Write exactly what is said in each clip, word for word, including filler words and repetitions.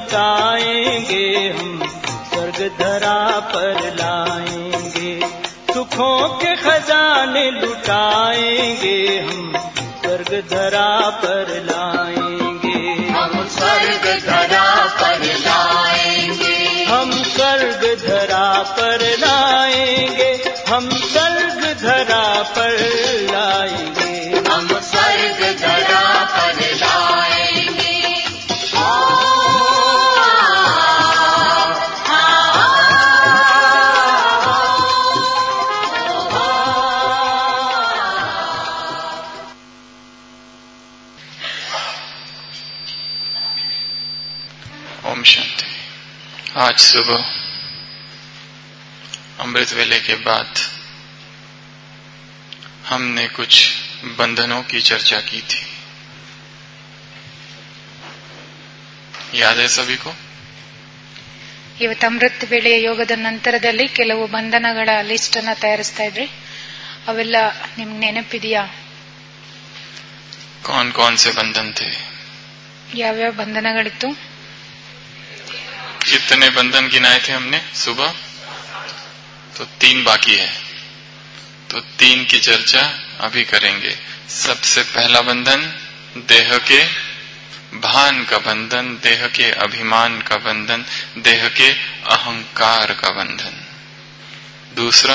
लुटाएंगे, हम स्वर्ग धरा पर लाएंगे। सुखों के खजाने लुटाएंगे, हम स्वर्ग धरा पर लाएंगे। हम स्वर्ग धरा पर लाएंगे, हम स्वर्ग धरा पर लाएंगे, हम स्वर्ग धरा पर लाएंगे, हम स्वर्ग धरा पर लाएंगे। ओम शांति। आज सुबह अमृत वेले के बाद हमने कुछ बंधनों की चर्चा की थी। याद है सभी को? ಇವತ್ತು ಅಮೃತ ವೇಳೆಯ ಯೋಗದ ನಂತರದಲ್ಲಿ ಕೆಲವು ಬಂಧನಗಳ ಲಿಸ್ಟ್ ಅನ್ನ ತಯಾರಿಸ್ತಾ ಇದ್ರಿ, ಅವೆಲ್ಲ ನಿಮ್ಗೆ ನೆನಪಿದೆಯಾ? कौन कौन से बंधन थे? ಯಾವ್ಯಾವ ಬಂಧನಗಳಿತ್ತು? कितने बंधन गिनाए थे हमने सुबह? तो तीन बाकी है, तो तीन की चर्चा अभी करेंगे। सबसे पहला बंधन देह के भान का बंधन, देह के अभिमान का बंधन, देह के अहंकार का बंधन। दूसरा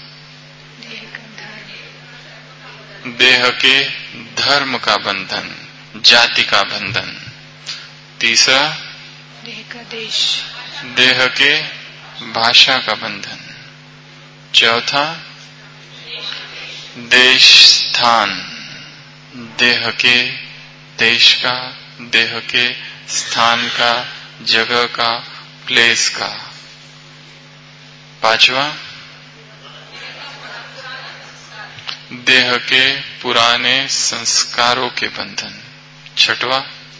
देह के धर्म का बंधन, जाति का बंधन। तीसरा ದೇಹ का देश, देह के भाषा का बंधन। चौथा देश स्थान, देह के देश का, देह के स्थान का, जगह का, प्लेस का। पांचवा देह के पुराने संस्कारों के बंधन। छठवा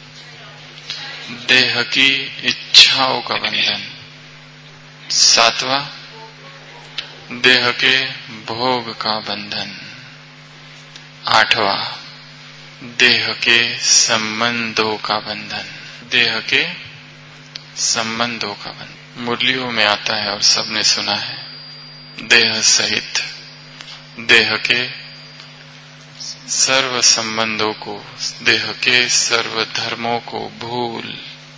देह की इच्छाओं का बंधन। सातवां देह के भोग का बंधन। आठवां देह के संबंधों का बंधन, देह के संबंधों का बंधन। मुरलियों में आता है और सबने सुना है, देह सहित देह के सर्व संबंधों को, देह के सर्व धर्मों को भूल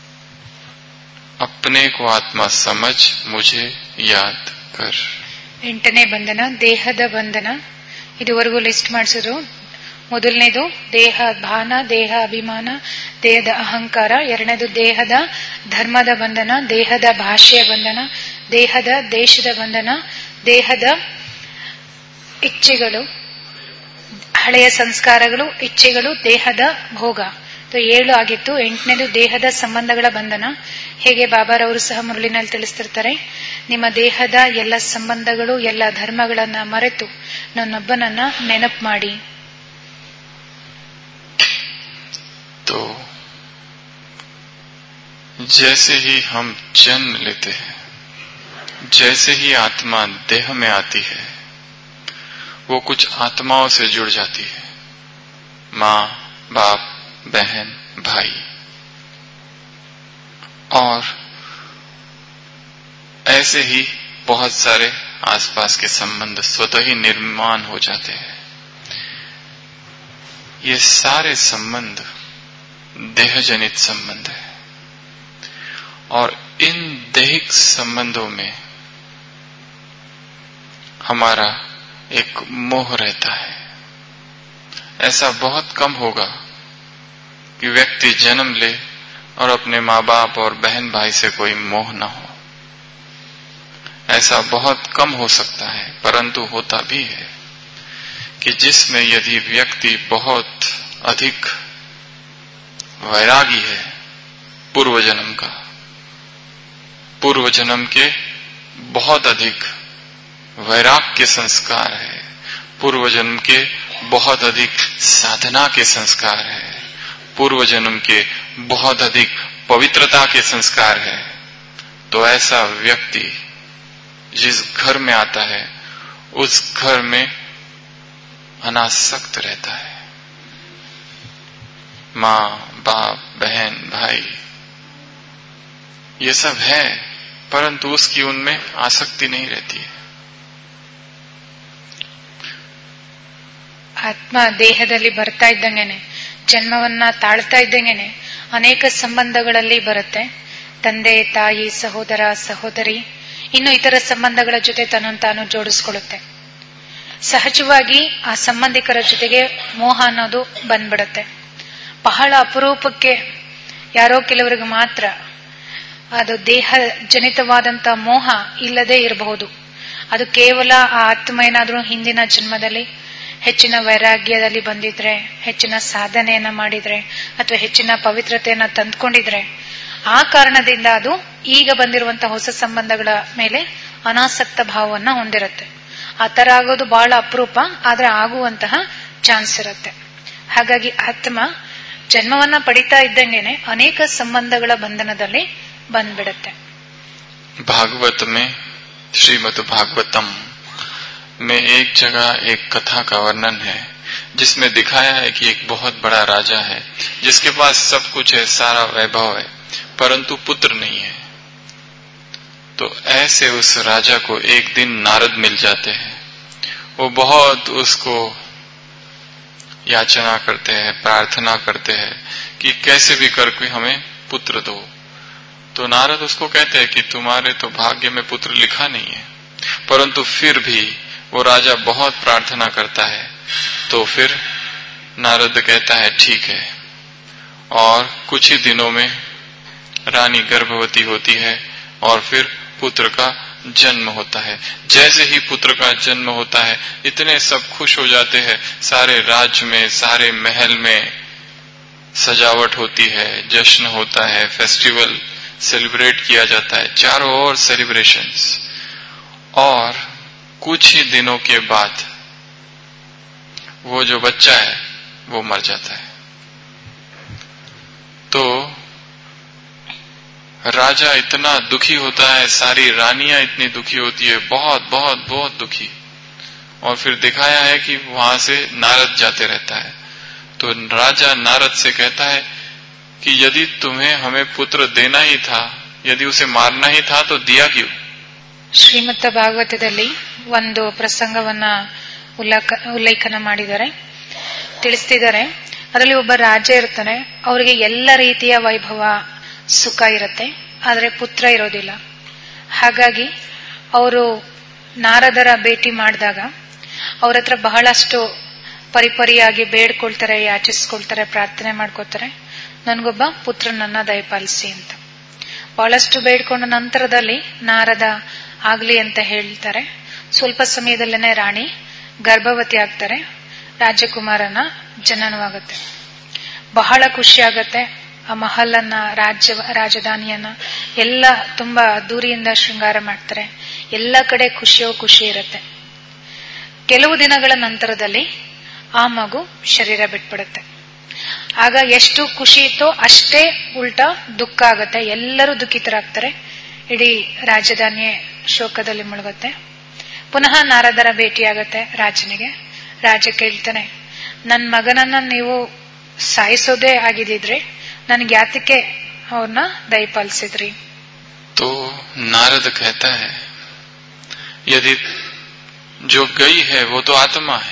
अपने को आत्मा समझ मुझे याद कर। ಎಂಟನೇ ಬಂಧನ ದೇಹದ ಬಂಧನ. ಇದುವರೆಗೂ ಲಿಸ್ಟ್ ಮಾಡಿಸಿದ್ರು. ಮೊದಲನೇದು ದೇಹ ಭಾನ, ದೇಹ ಅಭಿಮಾನ, ದೇಹದ ಅಹಂಕಾರ. ಎರಡನೇದು ದೇಹದ ಧರ್ಮದ ಬಂಧನ, ದೇಹದ ಭಾಷೆಯ ಬಂಧನ, ದೇಹದ ದೇಶದ ಬಂಧನ, ದೇಹದ ಇಚ್ಛೆಗಳು, ಹಳೆಯ ಸಂಸ್ಕಾರಗಳು, ಇಚ್ಛೆಗಳು, ದೇಹದ ಭೋಗ. ಏಳು ಆಗಿತ್ತು. ಎಂಟನೇದು ದೇಹದ ಸಂಬಂಧಗಳ ಬಂಧನ. ಹೇಗೆ ಬಾಬಾರವರು ಸಹ ಮುರುಳಿನಲ್ಲಿ ತಿಳಿಸ್ತಿರ್ತಾರೆ, ನಿಮ್ಮ ದೇಹದ ಎಲ್ಲ ಸಂಬಂಧಗಳು, ಎಲ್ಲ ಧರ್ಮಗಳನ್ನ ಮರೆತು ನನ್ನೊಬ್ಬನನ್ನ ನೆನಪು ಮಾಡಿ. तो जैसे ही हम जन्म लेते हैं, जैसे ही आत्मा देह में आती है, वो कुछ आत्माओं से जुड़ जाती है, माँ, बाप, बहन, भाई, और ऐसे ही बहुत सारे आसपास के संबंध स्वतः ही निर्माण हो जाते हैं। ये सारे संबंध देह जनित संबंध है, और इन दैहिक संबंधों में हमारा एक मोह रहता है। ऐसा बहुत कम होगा कि व्यक्ति जन्म ले और अपने माँ बाप और बहन भाई से कोई मोह न हो। ऐसा बहुत कम हो सकता है, परंतु होता भी है कि जिसमें यदि व्यक्ति बहुत अधिक वैरागी है, पूर्व जन्म का, पूर्व जन्म के बहुत अधिक वैराग के संस्कार है, पूर्व जन्म के बहुत अधिक साधना के संस्कार है, पूर्व जन्म के बहुत अधिक पवित्रता के संस्कार है, तो ऐसा व्यक्ति जिस घर में आता है उस घर में अनासक्त रहता है। माँ, बाप, बहन, भाई, ये सब है, परंतु उसकी उनमें आसक्ति नहीं रहती है। ಆತ್ಮ ದೇಹದಲ್ಲಿ ಬರ್ತಾ ಇದ್ದಂಗೆನೆ, ಜನ್ಮವನ್ನ ತಾಳ್ತಾ ಇದ್ದಂಗೆನೆ ಅನೇಕ ಸಂಬಂಧಗಳಲ್ಲಿ ಬರುತ್ತೆ. ತಂದೆ, ತಾಯಿ, ಸಹೋದರ, ಸಹೋದರಿ, ಇನ್ನು ಇತರ ಸಂಬಂಧಗಳ ಜೊತೆ ತನ್ನನ್ನು ತಾನು ಜೋಡಿಸ್ಕೊಳ್ಳುತ್ತೆ. ಸಹಜವಾಗಿ ಆ ಸಂಬಂಧಿಕರ ಜೊತೆಗೆ ಮೋಹ ಅನ್ನೋದು ಬಂದ್ಬಿಡುತ್ತೆ. ಬಹಳ ಅಪರೂಪಕ್ಕೆ ಯಾರೋ ಕೆಲವರಿಗೆ ಮಾತ್ರ ಅದು ದೇಹ ಜನಿತವಾದಂತ ಮೋಹ ಇಲ್ಲದೆ ಇರಬಹುದು. ಅದು ಕೇವಲ ಆ ಆತ್ಮ ಏನಾದ್ರೂ ಹಿಂದಿನ ಜನ್ಮದಲ್ಲಿ ಹೆಚ್ಚಿನ ವೈರಾಗ್ಯದಲ್ಲಿ ಬಂದಿದ್ರೆ, ಹೆಚ್ಚಿನ ಸಾಧನೆಯನ್ನ ಮಾಡಿದ್ರೆ, ಅಥವಾ ಹೆಚ್ಚಿನ ಪವಿತ್ರತೆಯನ್ನ ತಂದ್ಕೊಂಡಿದ್ರೆ, ಆ ಕಾರಣದಿಂದ ಅದು ಈಗ ಬಂದಿರುವಂತಹ ಹೊಸ ಸಂಬಂಧಗಳ ಮೇಲೆ ಅನಾಸಕ್ತ ಭಾವವನ್ನ ಹೊಂದಿರುತ್ತೆ. ಆ ತರ ಆಗೋದು ಬಹಳ ಅಪರೂಪ, ಆದ್ರೆ ಆಗುವಂತಹ ಚಾನ್ಸ್ ಇರುತ್ತೆ. ಹಾಗಾಗಿ ಆತ್ಮ ಜನ್ಮವನ್ನ ಪಡಿತಾ ಇದ್ದಂಗೆನೆ ಅನೇಕ ಸಂಬಂಧಗಳ ಬಂಧನದಲ್ಲಿ ಬಂದ್ಬಿಡುತ್ತೆ. भागवत में श्रीमद् भागवतम में एक जगह एक कथा का वर्णन है, जिसमें दिखाया है कि एक बहुत बड़ा राजा है जिसके पास सब कुछ है, सारा वैभव है, परंतु पुत्र नहीं है। तो ऐसे उस राजा को एक दिन नारद मिल जाते हैं। वो बहुत उसको याचना करते हैं, प्रार्थना करते हैं कि कैसे भी करके हमें पुत्र दो। तो नारद उसको कहते हैं कि तुम्हारे तो भाग्य में पुत्र लिखा नहीं है, परंतु फिर भी वो राजा बहुत प्रार्थना करता है। तो फिर नारद कहता है ठीक है, और कुछ ही दिनों में रानी गर्भवती होती है और फिर पुत्र का जन्म होता है। जैसे ही पुत्र का जन्म होता है, इतने सब खुश हो जाते हैं, सारे राज्य में, सारे महल में सजावट होती है, जश्न होता है, फेस्टिवल सेलिब्रेट किया जाता है, चारों ओर सेलिब्रेशंस। और कुछ ही दिनों के बाद वो जो बच्चा है वो मर जाता है। तो राजा इतना दुखी होता है, सारी रानियां इतनी दुखी होती है, बहुत बहुत बहुत दुखी। और फिर दिखाया है कि वहां से नारद जाते रहता है। तो राजा नारद से कहता है कि यदि तुम्हें हमें पुत्र देना ही था, यदि उसे मारना ही था, तो दिया क्यों? ಶ್ರೀಮದ್ ಭಾಗವತದಲ್ಲಿ ಒಂದು ಪ್ರಸಂಗವನ್ನ ಉಲ್ಲೇಖನ ಮಾಡಿದ್ದಾರೆ, ತಿಳಿಸ್ತಿದ್ದಾರೆ. ಅದರಲ್ಲಿ ಒಬ್ಬ ರಾಜ ಇರ್ತಾನೆ, ಅವರಿಗೆ ಎಲ್ಲ ರೀತಿಯ ವೈಭವ, ಸುಖ ಇರುತ್ತೆ, ಆದ್ರೆ ಪುತ್ರ ಇರೋದಿಲ್ಲ. ಹಾಗಾಗಿ ಅವರು ನಾರದರ ಭೇಟಿ ಮಾಡಿದಾಗ ಅವ್ರ ಹತ್ರ ಬಹಳಷ್ಟು ಪರಿಪರಿಯಾಗಿ ಬೇಡ್ಕೊಳ್ತಾರೆ, ಯಾಚಿಸ್ಕೊಳ್ತಾರೆ, ಪ್ರಾರ್ಥನೆ ಮಾಡ್ಕೋತಾರೆ, ನನ್ಗೊಬ್ಬ ಪುತ್ರನನ್ನ ದಯಪಾಲಿಸಿ ಅಂತ. ಬಹಳಷ್ಟು ಬೇಡ್ಕೊಂಡ ನಂತರದಲ್ಲಿ ನಾರದ ಆಗ್ಲಿ ಅಂತ ಹೇಳ್ತಾರೆ. ಸ್ವಲ್ಪ ಸಮಯದಲ್ಲೇನೆ ರಾಣಿ ಗರ್ಭವತಿ ಆಗ್ತಾರೆ, ರಾಜಕುಮಾರನ ಜನನವಾಗುತ್ತೆ. ಬಹಳ ಖುಷಿ ಆಗತ್ತೆ. ಆ ಮಹಲನ್ನ, ರಾಜ್ಯ ರಾಜಧಾನಿಯನ್ನ ಎಲ್ಲ ತುಂಬಾ ಅದ್ದೂರಿಯಿಂದ ಶೃಂಗಾರ ಮಾಡ್ತಾರೆ. ಎಲ್ಲ ಕಡೆ ಖುಷಿಯೋ ಖುಷಿ ಇರುತ್ತೆ. ಕೆಲವು ದಿನಗಳ ನಂತರದಲ್ಲಿ ಆ ಮಗು ಶರೀರ ಬಿಟ್ಬಿಡುತ್ತೆ. ಆಗ ಎಷ್ಟು ಖುಷಿ ಇತ್ತೋ ಅಷ್ಟೇ ಉಲ್ಟಾ ದುಃಖ ಆಗತ್ತೆ. ಎಲ್ಲರೂ ದುಃಖಿತರಾಗ್ತಾರೆ. ಇಡೀ ರಾಜಧಾನಿಯೇ ಶೋಕದಲ್ಲಿ ಮುಳುಗುತ್ತೆ. ಪುನಃ ನಾರದರ ಭೇಟಿಯಾಗತ್ತೆ ರಾಜನಿಗೆ. ರಾಜ ಕೇಳ್ತಾನೆ, ನನ್ ಮಗನನ್ನ ನೀವು ಸಾಯಿಸೋದೇ ಆಗಿದ್ರೆ ನನ್ಗೆ ಯಾತಕ್ಕೆ ಅವ್ರನ್ನ ದಯಪಾಲಿಸಿದ್ರಿ? तो नारद कहता है, यदि जो गई है वो तो आत्मा है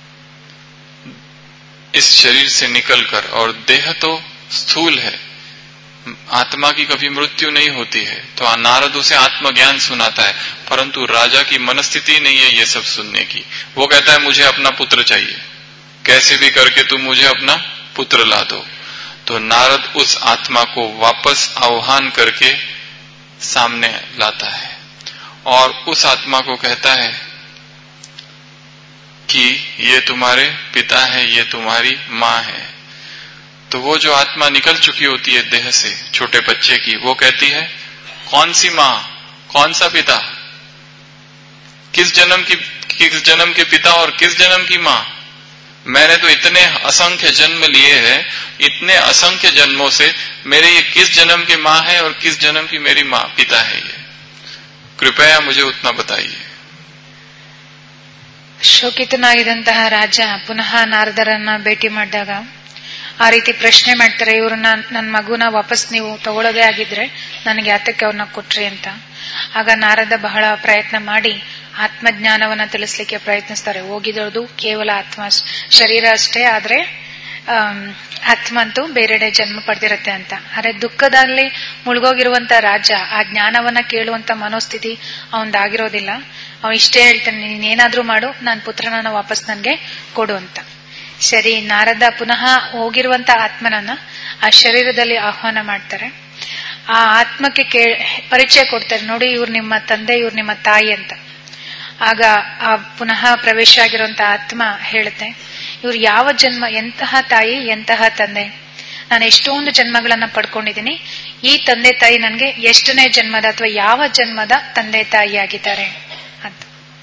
इस शरीर से निकलकर, और देह तो स्थूल है, आत्मा की कभी मृत्यु नहीं होती है। तो नारद उसे आत्मज्ञान सुनाता है, परंतु राजा की मनस्थिति नहीं है ये सब सुनने की। वो कहता है मुझे अपना पुत्र चाहिए, कैसे भी करके तुम मुझे अपना पुत्र ला दो। तो नारद उस आत्मा को वापस आह्वान करके सामने लाता है और उस आत्मा को कहता है कि ये तुम्हारे पिता है, ये तुम्हारी माँ है। तो वो जो आत्मा निकल चुकी होती है देह से, छोटे बच्चे की, वो कहती है कौन सी माँ, कौन सा पिता, किस जन्म की, किस जन्म के पिता और किस जन्म की माँ? मैंने तो इतने असंख्य जन्म लिए हैं, इतने असंख्य जन्मों से मेरे ये किस जन्म की माँ है और किस जन्म की मेरी माँ पिता है, ये कृपया मुझे उतना बताइए। ಶೋಕಿತನಾಗಿದ್ದಂತಹ ರಾಜ ಪುನಃ ನಾರದರನ್ನ ಭೇಟಿ ಮಾಡಿದಾಗ ಆ ರೀತಿ ಪ್ರಶ್ನೆ ಮಾಡ್ತಾರೆ, ಇವ್ರನ್ನ ನನ್ನ ಮಗುನ ವಾಪಸ್ ನೀವು ತಗೊಳ್ಳೋದೇ ಆಗಿದ್ರೆ ನನಗೆ ಯಾತಕ್ಕೆ ಅವ್ರನ್ನ ಕೊಟ್ರಿ ಅಂತ. ಆಗ ನಾರದ ಬಹಳ ಪ್ರಯತ್ನ ಮಾಡಿ ಆತ್ಮಜ್ಞಾನವನ್ನ ತಿಳಿಸ್ಲಿಕ್ಕೆ ಪ್ರಯತ್ನಿಸ್ತಾರೆ. ಹೋಗಿದೋದು ಕೇವಲ ಆತ್ಮ ಶರೀರ ಅಷ್ಟೇ, ಆದ್ರೆ ಆತ್ಮ ಅಂತೂ ಬೇರೆಡೆ ಜನ್ಮ ಪಡೆದಿರತ್ತೆ ಅಂತ. ಆದ್ರೆ ದುಃಖದಲ್ಲಿ ಮುಳುಗೋಗಿರುವಂತ ರಾಜ ಆ ಜ್ಞಾನವನ್ನ ಕೇಳುವಂತ ಮನೋಸ್ಥಿತಿ ಅವನದಾಗಿರೋದಿಲ್ಲ. ಅವನು ಇಷ್ಟೇ ಹೇಳ್ತಾನೆ, ನೀನೇನಾದ್ರೂ ಮಾಡು, ನನ್ನ ಪುತ್ರನ ವಾಪಸ್ ನನ್ಗೆ ಕೊಡು ಅಂತ. ಸರಿ, ನಾರದ ಪುನಃ ಹೋಗಿರುವಂತ ಆತ್ಮನನ್ನ ಆ ಶರೀರದಲ್ಲಿ ಆಹ್ವಾನ ಮಾಡ್ತಾರೆ. ಆ ಆತ್ಮಕ್ಕೆ ಕೇ ಪರಿಚಯ ಕೊಡ್ತಾರೆ, ನೋಡಿ ಇವ್ರು ನಿಮ್ಮ ತಂದೆ, ಇವ್ರು ನಿಮ್ಮ ತಾಯಿ ಅಂತ. ಆಗ ಆ ಪುನಃ ಪ್ರವೇಶ ಆಗಿರುವಂತ ಆತ್ಮ ಹೇಳುತ್ತೆ, ಇವ್ರು ಯಾವ ಜನ್ಮ, ಎಂತಹ ತಾಯಿ ಎಂತಹ ತಂದೆ, ನಾನು ಎಷ್ಟೊಂದು ಜನ್ಮಗಳನ್ನ ಪಡ್ಕೊಂಡಿದ್ದೀನಿ, ಈ ತಂದೆ ತಾಯಿ ನನ್ಗೆ ಎಷ್ಟನೇ ಜನ್ಮದ ಅಥವಾ ಯಾವ ಜನ್ಮದ ತಂದೆ ತಾಯಿ ಆಗಿದ್ದಾರೆ ಅಂತ.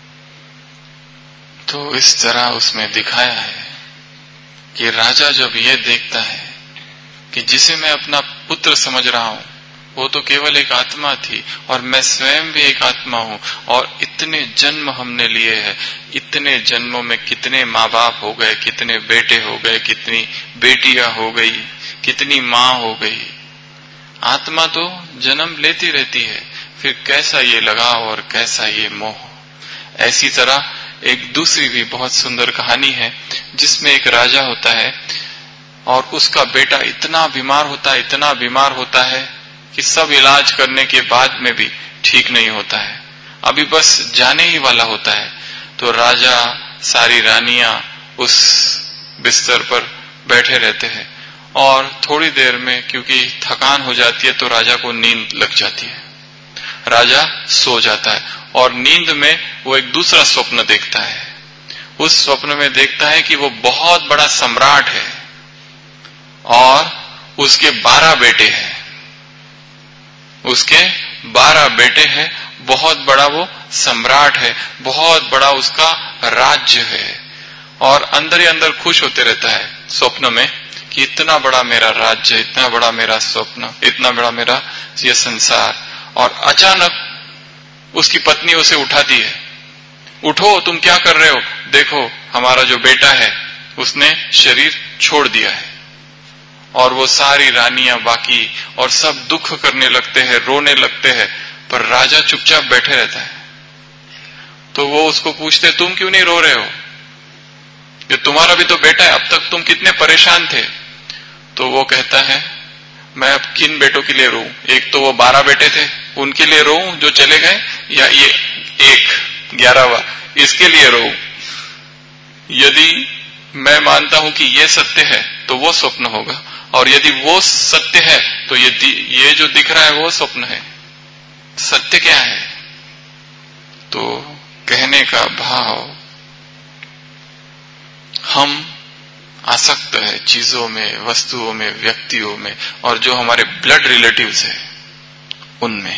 तो इस तरह उसमें दिखाया है कि राजा जब ये देखता है कि जिसे मैं अपना पुत्र समझ रहा हूं वो तो केवल एक आत्मा थी और मैं स्वयं भी एक आत्मा हूं, और इतने जन्म हमने लिए हैं, इतने जन्मों में कितने माँ बाप हो गए, कितने बेटे हो गए, कितनी बेटियां हो गई, कितनी माँ हो गई. आत्मा तो जन्म लेती रहती है, फिर कैसा ये लगाव और कैसा ये मोह. ऐसी तरह एक दूसरी भी बहुत सुंदर कहानी है जिसमें एक राजा होता है और उसका बेटा इतना बीमार होता है, इतना बीमार होता है कि सब इलाज करने के बाद में भी ठीक नहीं होता है, अभी बस जाने ही वाला होता है. तो राजा, सारी रानियां उस बिस्तर पर बैठे रहते हैं और थोड़ी देर में क्योंकि थकान हो जाती है तो राजा को नींद लग जाती है. राजा सो जाता है और नींद में वो एक दूसरा स्वप्न देखता है. उस स्वप्न में देखता है कि वो बहुत बड़ा सम्राट है और उसके बारह बेटे हैं, उसके बारह बेटे हैं, बहुत बड़ा वो सम्राट है, बहुत बड़ा उसका राज्य है, और अंदर ही अंदर खुश होते रहता है स्वप्न में कि इतना बड़ा मेरा राज्य, इतना बड़ा मेरा स्वप्न, इतना बड़ा मेरा ये संसार. और अचानक उसकी पत्नी उसे उठाती है, उठो, तुम क्या कर रहे हो, देखो हमारा जो बेटा है उसने शरीर छोड़ दिया है. और वो सारी रानियां बाकी और सब दुख करने लगते हैं, रोने लगते हैं, पर राजा चुपचाप बैठे रहता है. तो वो उसको पूछते, तुम क्यों नहीं रो रहे हो, ये तुम्हारा भी तो बेटा है, अब तक तुम कितने परेशान थे. तो वो कहता है, मैं अब किन बेटों के लिए रो, एक तो वो बारह बेटे थे उनके लिए रो जो चले गए, या ये एक ग्यारहवा इसके लिए रो. यदि मैं मानता हूं कि ये सत्य है तो वो स्वप्न होगा, और यदि वो सत्य है तो ये ये जो दिख रहा है वो स्वप्न है. सत्य क्या है? तो कहने का भाव, हम आसक्त है चीजों में, वस्तुओं में, व्यक्तियों में, और जो हमारे ब्लड रिलेटिव्स है उनमें.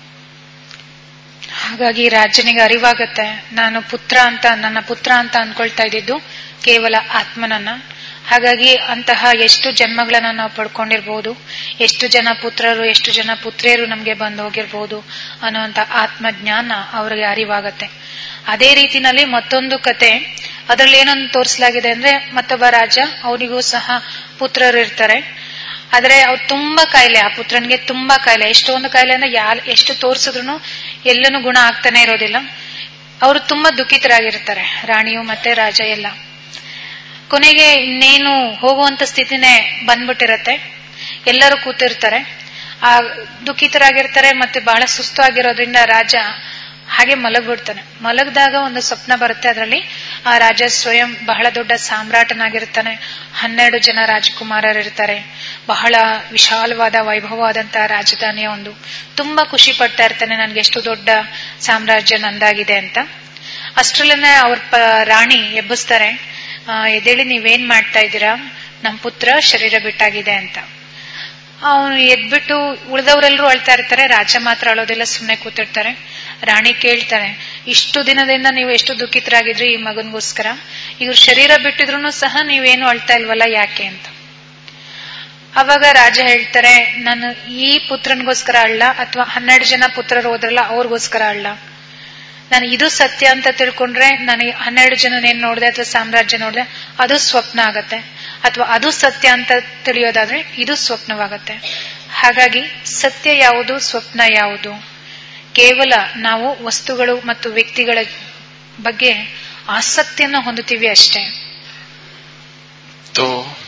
ಹಾಗಾಗಿ ರಾಜನಿಗೆ ಅರಿವಾಗತ್ತೆ, ನಾನು ಪುತ್ರ ಅಂತ, ನನ್ನ ಪುತ್ರ ಅಂತ ಅನ್ಕೊಳ್ತಾ ಇದ್ದಿದ್ದು ಕೇವಲ ಆತ್ಮನನ್ನ. ಹಾಗಾಗಿ ಅಂತಹ ಎಷ್ಟು ಜನ್ಮಗಳನ್ನ ನಾವು ಪಡ್ಕೊಂಡಿರ್ಬೋದು, ಎಷ್ಟು ಜನ ಪುತ್ರರು, ಎಷ್ಟು ಜನ ಪುತ್ರಿಯರು ನಮ್ಗೆ ಬಂದು ಹೋಗಿರ್ಬೋದು ಅನ್ನುವಂತ ಆತ್ಮಜ್ಞಾನ ಅವ್ರಿಗೆ ಅರಿವಾಗತ್ತೆ. ಅದೇ ರೀತಿನಲ್ಲಿ ಮತ್ತೊಂದು ಕತೆ, ಅದರಲ್ಲಿ ಏನೊಂದು ತೋರಿಸಲಾಗಿದೆ ಅಂದ್ರೆ, ಮತ್ತೊಬ್ಬ ರಾಜ, ಅವನಿಗೂ ಸಹ ಪುತ್ರರು ಇರ್ತಾರೆ. ಆದ್ರೆ ಅವ್ರು ತುಂಬಾ ಕಾಯಿಲೆ, ಆ ಪುತ್ರನ್ಗೆ ತುಂಬಾ ಕಾಯಿಲೆ, ಎಷ್ಟೊಂದು ಕಾಯಿಲೆ ಅಂದ್ರೆ ಯಾರು ಎಷ್ಟು ತೋರಿಸಿದ್ರು ಎಲ್ಲನೂ ಗುಣ ಆಗ್ತಾನೆ ಇರೋದಿಲ್ಲ. ಅವರು ತುಂಬಾ ದುಃಖಿತರಾಗಿರ್ತಾರೆ, ರಾಣಿಯು ಮತ್ತೆ ರಾಜ ಎಲ್ಲ. ಕೊನೆಗೆ ಇನ್ನೇನು ಹೋಗುವಂತ ಸ್ಥಿತಿನೇ ಬಂದ್ಬಿಟ್ಟಿರತ್ತೆ. ಎಲ್ಲರೂ ಕೂತಿರ್ತಾರೆ, ಆ ದುಃಖಿತರಾಗಿರ್ತಾರೆ, ಮತ್ತೆ ಬಹಳ ಸುಸ್ತು ಆಗಿರೋದ್ರಿಂದ ರಾಜ ಹಾಗೆ ಮಲಗ್ಬಿಡ್ತಾನೆ. ಮಲಗಿದಾಗ ಒಂದು ಸ್ವಪ್ನ ಬರುತ್ತೆ, ಅದರಲ್ಲಿ ಆ ರಾಜ ಸ್ವಯಂ ಬಹಳ ದೊಡ್ಡ ಸಾಮ್ರಾಟನಾಗಿರ್ತಾನೆ, ಹನ್ನೆರಡು ಜನ ರಾಜಕುಮಾರರಿರ್ತಾರೆ, ಬಹಳ ವಿಶಾಲವಾದ ವೈಭವವಾದಂತಹ ರಾಜಧಾನಿಯ ಒಂದು ತುಂಬಾ ಖುಷಿ ಪಡ್ತಾ ಇರ್ತಾನೆ, ನನ್ಗೆ ಎಷ್ಟು ದೊಡ್ಡ ಸಾಮ್ರಾಜ್ಯ ನಂದಾಗಿದೆ ಅಂತ. ಅಷ್ಟ್ರಲ್ಲೇ ಅವ್ರ ರಾಣಿ ಎಬ್ಬಿಸ್ತಾರೆ, ಎದ್ದೇಳಿ ನೀವೇನ್ ಮಾಡ್ತಾ ಇದ್ದೀರಾ, ನಮ್ ಪುತ್ರ ಶರೀರ ಬಿಟ್ಟಾಗಿದೆ ಅಂತ. ಅವನು ಎದ್ಬಿಟ್ಟು ಉಳಿದವರೆಲ್ಲರೂ ಅಳ್ತಾ ಇರ್ತಾರೆ, ರಾಜ ಮಾತ್ರ ಅಳೋದಿಲ್ಲ, ಸುಮ್ಮನೆ ಕೂತಿರ್ತಾರೆ. ರಾಣಿ ಕೇಳ್ತಾನೆ, ಇಷ್ಟು ದಿನದಿಂದ ನೀವು ಎಷ್ಟು ದುಃಖಿತರಾಗಿದ್ರಿ ಈ ಮಗನ್ಗೋಸ್ಕರ, ಇವ್ರ ಶರೀರ ಬಿಟ್ಟಿದ್ರು ಸಹ ನೀವೇನು ಅಳ್ತಾ ಇಲ್ವಲ್ಲ, ಯಾಕೆ ಅಂತ. ಅವಾಗ ರಾಜ ಹೇಳ್ತಾರೆ, ನಾನು ಈ ಪುತ್ರನ್ಗೋಸ್ಕರ ಅಳ್ಳ ಅಥವಾ ಹನ್ನೆರಡು ಜನ ಪುತ್ರರು ಹೋದ್ರಲ್ಲ ಅವ್ರಿಗೋಸ್ಕರ ಅಳ್ಳ. ನಾನು ಇದು ಸತ್ಯ ಅಂತ ತಿಳ್ಕೊಂಡ್ರೆ ನನಗೆ ಹನ್ನೆರಡು ಜನನೇನ್ ನೋಡಿದೆ ಅಥವಾ ಸಾಮ್ರಾಜ್ಯ ನೋಡಿದೆ ಅದು ಸ್ವಪ್ನ ಆಗತ್ತೆ, ಅಥವಾ ಅದು ಸತ್ಯ ಅಂತ ತಿಳಿಯೋದಾದ್ರೆ ಇದು ಸ್ವಪ್ನವಾಗತ್ತೆ. ಹಾಗಾಗಿ ಸತ್ಯ ಯಾವುದು, ಸ್ವಪ್ನ ಯಾವುದು? ಕೇವಲ ನಾವು ವಸ್ತುಗಳು ಮತ್ತು ವ್ಯಕ್ತಿಗಳ ಬಗ್ಗೆ ಆಸಕ್ತಿಯನ್ನು ಹೊಂದುತ್ತೀವಿ ಅಷ್ಟೇ. तो